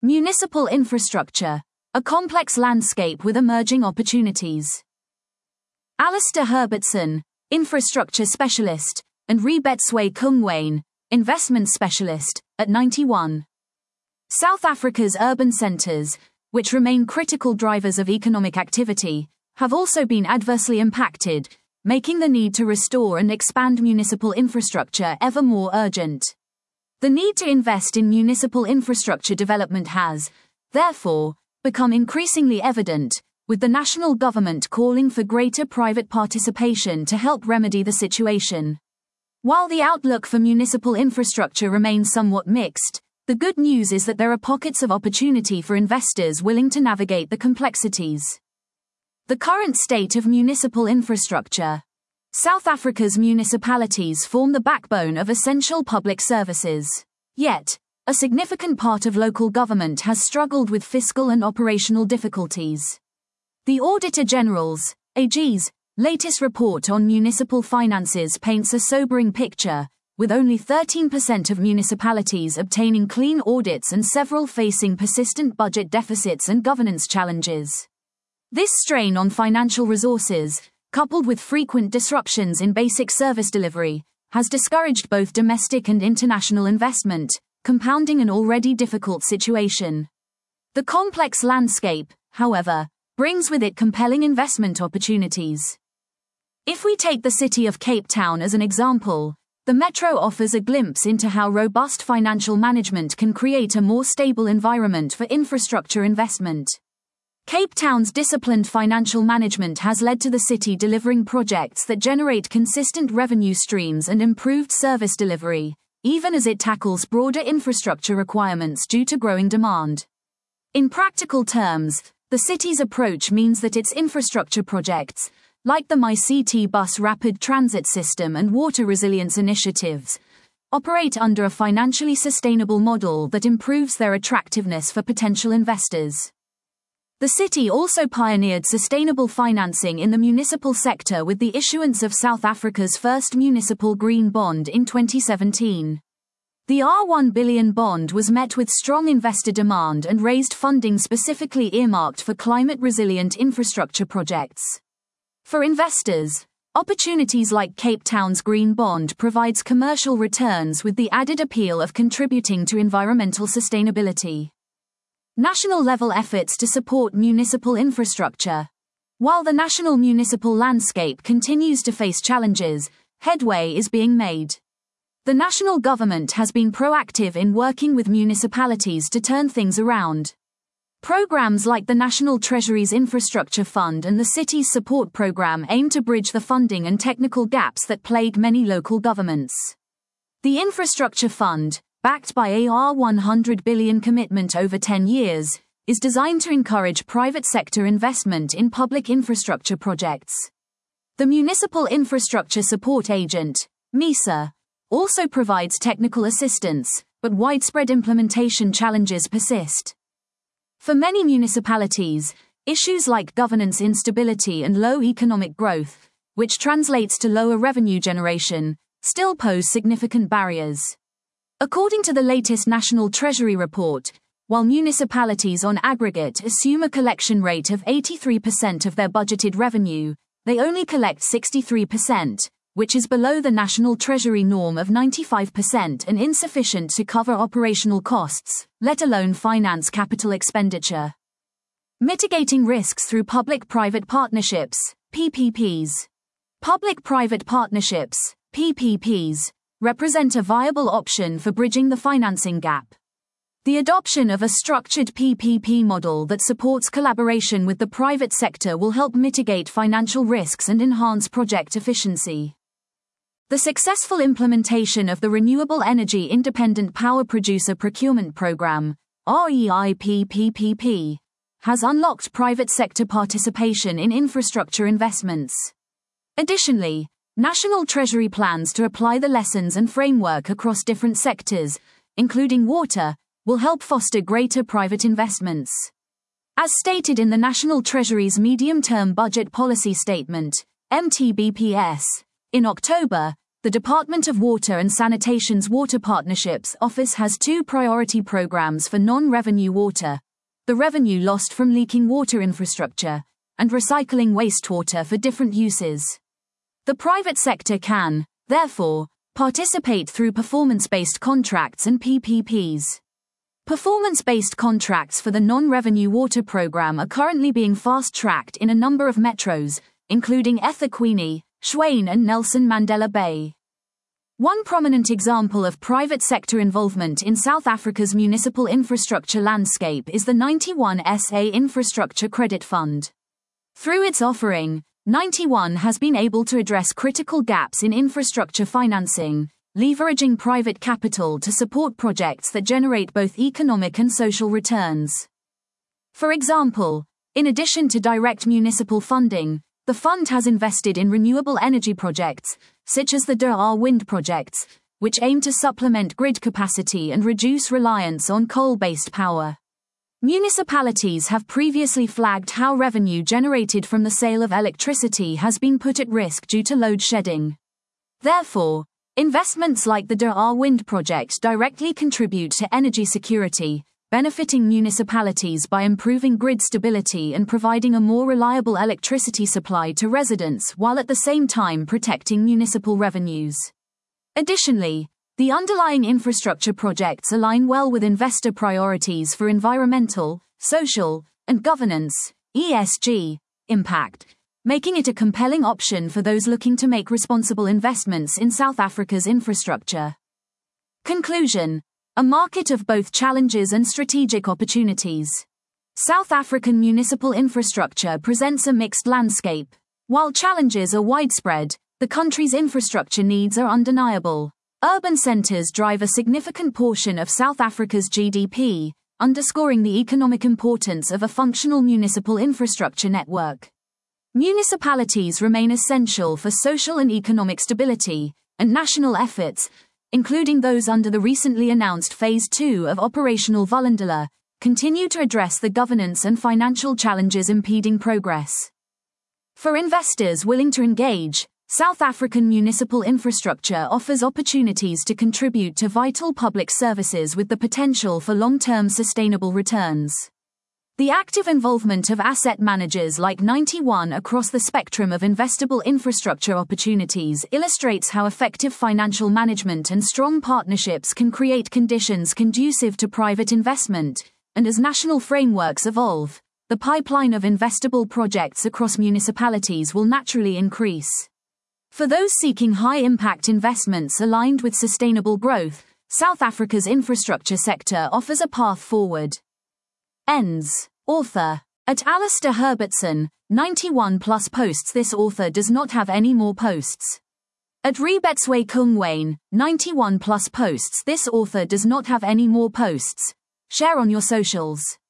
Municipal infrastructure, a complex landscape with emerging opportunities. Alistair Herbertson, infrastructure specialist, and Rebetswe Kungwane, investment specialist, at 91. South Africa's urban centres, which remain critical drivers of economic activity, have also been adversely impacted, making the need to restore and expand municipal infrastructure ever more urgent. The need to invest in municipal infrastructure development has, therefore, become increasingly evident, with the national government calling for greater private participation to help remedy the situation. While the outlook for municipal infrastructure remains somewhat mixed, the good news is that there are pockets of opportunity for investors willing to navigate the complexities. The current state of municipal infrastructure. South Africa's municipalities form the backbone of essential public services. Yet, a significant part of local government has struggled with fiscal and operational difficulties. The Auditor General's, AG's, latest report on municipal finances paints a sobering picture, with only 13% of municipalities obtaining clean audits and several facing persistent budget deficits and governance challenges. This strain on financial resources, coupled with frequent disruptions in basic service delivery, has discouraged both domestic and international investment, compounding an already difficult situation. The complex landscape, however, brings with it compelling investment opportunities. If we take the city of Cape Town as an example, the metro offers a glimpse into how robust financial management can create a more stable environment for infrastructure investment. Cape Town's disciplined financial management has led to the city delivering projects that generate consistent revenue streams and improved service delivery, even as it tackles broader infrastructure requirements due to growing demand. In practical terms, the city's approach means that its infrastructure projects, like the MyCT bus rapid transit system and water resilience initiatives, operate under a financially sustainable model that improves their attractiveness for potential investors. The city also pioneered sustainable financing in the municipal sector with the issuance of South Africa's first municipal green bond in 2017. The R1 billion bond was met with strong investor demand and raised funding specifically earmarked for climate-resilient infrastructure projects. For investors, opportunities like Cape Town's green bond provides commercial returns with the added appeal of contributing to environmental sustainability. National-level efforts to support municipal infrastructure. While the national municipal landscape continues to face challenges, headway is being made. The national government has been proactive in working with municipalities to turn things around. Programs like the National Treasury's Infrastructure Fund and the Cities Support Program aim to bridge the funding and technical gaps that plague many local governments. The Infrastructure Fund, backed by a R100 billion commitment over 10 years, is designed to encourage private sector investment in public infrastructure projects. The Municipal Infrastructure Support Agent, MISA, also provides technical assistance, but widespread implementation challenges persist. For many municipalities, issues like governance instability and low economic growth, which translates to lower revenue generation, still pose significant barriers. According to the latest National Treasury report, while municipalities on aggregate assume a collection rate of 83% of their budgeted revenue, they only collect 63%, which is below the National Treasury norm of 95% and insufficient to cover operational costs, let alone finance capital expenditure. Mitigating risks through public-private partnerships, PPPs. Public-private partnerships, PPPs, represent a viable option for bridging the financing gap. The adoption of a structured PPP model that supports collaboration with the private sector will help mitigate financial risks and enhance project efficiency. The successful implementation of the Renewable Energy Independent Power Producer Procurement Program, REIPPPP, has unlocked private sector participation in infrastructure investments. Additionally, National Treasury plans to apply the lessons and framework across different sectors, including water, will help foster greater private investments. As stated in the National Treasury's Medium-Term Budget Policy Statement, MTBPS, in October, the Department of Water and Sanitation's Water Partnerships Office has two priority programs for non-revenue water: the revenue lost from leaking water infrastructure, and recycling wastewater for different uses. The private sector can, therefore, participate through performance-based contracts and PPPs. Performance-based contracts for the non-revenue water program are currently being fast-tracked in a number of metros, including eThekwini, Tshwane and Nelson Mandela Bay. One prominent example of private sector involvement in South Africa's municipal infrastructure landscape is the 91 SA Infrastructure Credit Fund. Through its offering, 91 has been able to address critical gaps in infrastructure financing, leveraging private capital to support projects that generate both economic and social returns. For example, in addition to direct municipal funding, the fund has invested in renewable energy projects, such as the DER wind projects, which aim to supplement grid capacity and reduce reliance on coal-based power. Municipalities have previously flagged how revenue generated from the sale of electricity has been put at risk due to load shedding. Therefore, investments like the DER wind project directly contribute to energy security, benefiting municipalities by improving grid stability and providing a more reliable electricity supply to residents while at the same time protecting municipal revenues. Additionally, the underlying infrastructure projects align well with investor priorities for environmental, social, and governance (ESG) impact, making it a compelling option for those looking to make responsible investments in South Africa's infrastructure. Conclusion: a market of both challenges and strategic opportunities. South African municipal infrastructure presents a mixed landscape. While challenges are widespread, the country's infrastructure needs are undeniable. Urban centers drive a significant portion of South Africa's GDP, underscoring the economic importance of a functional municipal infrastructure network. Municipalities remain essential for social and economic stability, and national efforts, including those under the recently announced Phase 2 of Operational Vulindlela, continue to address the governance and financial challenges impeding progress. For investors willing to engage, South African municipal infrastructure offers opportunities to contribute to vital public services with the potential for long-term sustainable returns. The active involvement of asset managers like 91 across the spectrum of investable infrastructure opportunities illustrates how effective financial management and strong partnerships can create conditions conducive to private investment, and as national frameworks evolve, the pipeline of investable projects across municipalities will naturally increase. For those seeking high-impact investments aligned with sustainable growth, South Africa's infrastructure sector offers a path forward. Ends. Author. At Alistair Herbertson, 91 plus posts. This author does not have any more posts. At Rebetswe Kungwane, 91 plus posts. This author does not have any more posts. Share on your socials.